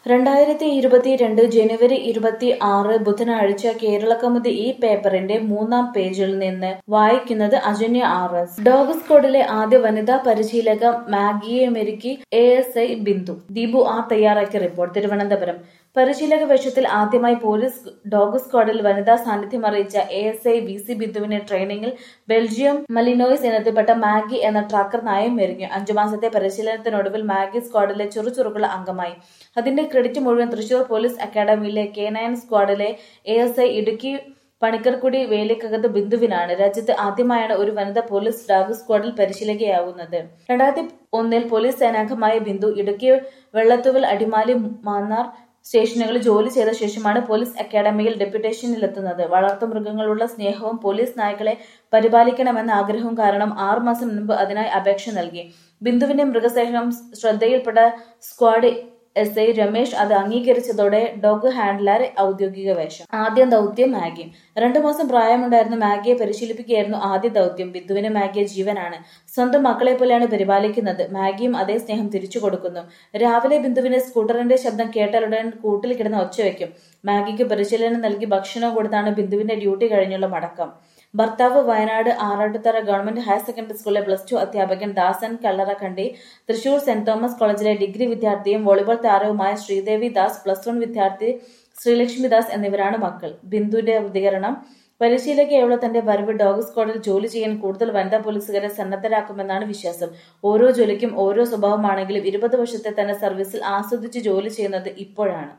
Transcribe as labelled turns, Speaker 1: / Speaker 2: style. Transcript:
Speaker 1: 2022 ജനുവരി 26 ബുധനാഴ്ച കേരളകൗമുദി ഈ പേപ്പറിന്റെ 3-ാം പേജിൽ നിന്ന് വായിക്കുന്നത് അജന്യ ആർ.എസ്. ഡോഗ് സ്ക്വാഡിലെ ആദ്യ വനിതാ പരിശീലക മാഗിയെ മെരുക്കി എഎസ്ഐ ബിന്ദു. ദീപു ആർ തയ്യാറാക്കിയ റിപ്പോർട്ട്. തിരുവനന്തപുരം. പരിശീലക വേഷത്തിൽ ആദ്യമായി പോലീസ് ഡോഗ് സ്ക്വാഡിൽ വനിതാ സാന്നിധ്യം അറിയിച്ച എഎസ്ഐ വി.സി. ബിന്ദുവിനെ ട്രെയിനിങ്ങിൽ ബെൽജിയം മലിനോയ്സ് ഇനത്തിൽപ്പെട്ട മാഗി എന്ന ട്രാക്കർ നായയും മെരുങ്ങി. 5 മാസത്തെ പരിശീലനത്തിനൊടുവിൽ മാഗി സ്ക്വാഡിലെ ചുറുചുറുക്കുള്ള അംഗമായി. അതിന്റെ ക്രെഡിറ്റ് മുഴുവൻ തൃശൂർ പോലീസ് അക്കാദമിയിലെ K9 സ്ക്വാഡിലെ എഎസ്ഐ ഇടുക്കി പണിക്കർക്കുടി വേലിക്കകത്ത് ബിന്ദുവിനാണ്. രാജ്യത്ത് ആദ്യമായാണ് ഒരു വനിത പോലീസ് ഡോഗ് സ്ക്വാഡിൽ പരിശീലകയാവുന്നത്. 2001 പോലീസ് സേനാംഗമായ ബിന്ദു ഇടുക്കി വെള്ളത്തൂവൽ, അടിമാലി, മാന്നാർ സ്റ്റേഷനുകളിൽ ജോലി ചെയ്ത ശേഷമാണ് പോലീസ് അക്കാദമിയിൽ ഡെപ്യൂട്ടേഷനിലെത്തുന്നത്. വളർത്തുമൃഗങ്ങളുള്ള സ്നേഹവും പോലീസ് നായ്ക്കളെ പരിപാലിക്കണമെന്ന ആഗ്രഹവും കാരണം 6 മാസം മുൻപ് അതിനായി അപേക്ഷ നൽകി. ബിന്ദുവിന്റെ മൃഗസ്നേഹം ശ്രദ്ധയിൽപ്പെട്ട സ്ക്വാഡ് എസ്ഐ രമേശ് അത് അംഗീകരിച്ചതോടെ ഡോഗ് ഹാൻഡ്ലർ ഔദ്യോഗിക വേഷം. ആദ്യ ദൗത്യം മാഗി. 2 മാസം പ്രായമുണ്ടായിരുന്ന മാഗിയെ പരിശീലിപ്പിക്കുകയായിരുന്നു ആദ്യ ദൗത്യം. ബിന്ദുവിന് മാഗിയെ ജീവനാണ്. സ്വന്തം മക്കളെ പോലെയാണ് പരിപാലിക്കുന്നത്. മാഗിയും അതേ സ്നേഹം തിരിച്ചു കൊടുക്കുന്നു. രാവിലെ ബിന്ദുവിന് സ്കൂട്ടറിന്റെ ശബ്ദം കേട്ടാലുടൻ കൂട്ടിൽ കിടന്ന് ഒച്ചവെക്കും. മാഗിക്ക് പരിശീലനം നൽകി ഭക്ഷണം കൊടുത്താണ് ബിന്ദുവിന്റെ ഡ്യൂട്ടി കഴിഞ്ഞുള്ള മടക്കം. ഭർത്താവ് Wayanad Arattuthara government higher secondary സ്കൂളിലെ +2 അധ്യാപകൻ ദാസൻ കല്ലറക്കണ്ടി, തൃശൂർ സെന്റ് തോമസ് കോളേജിലെ ഡിഗ്രി വിദ്യാർത്ഥിയും വോളിബോൾ താരവുമായ ശ്രീദേവി ദാസ്, +1 വിദ്യാർത്ഥി ശ്രീലക്ഷ്മി ദാസ് എന്നിവരാണ് മക്കൾ. ബിന്ദുവിന്റെ പ്രതികരണം. പരിശീലകയുള്ള തന്റെ വരവ് ഡോഗ് സ്ക്വാഡിൽ ജോലി ചെയ്യാൻ കൂടുതൽ വനിതാ പോലീസുകാരെ സന്നദ്ധരാക്കുമെന്നാണ് വിശ്വാസം. ഓരോ ജോലിക്കും ഓരോ സ്വഭാവമാണെങ്കിലും 20 വർഷത്തെ തന്റെ സർവീസിൽ ആസ്വദിച്ച് ജോലി ചെയ്യുന്നത് ഇപ്പോഴാണ്.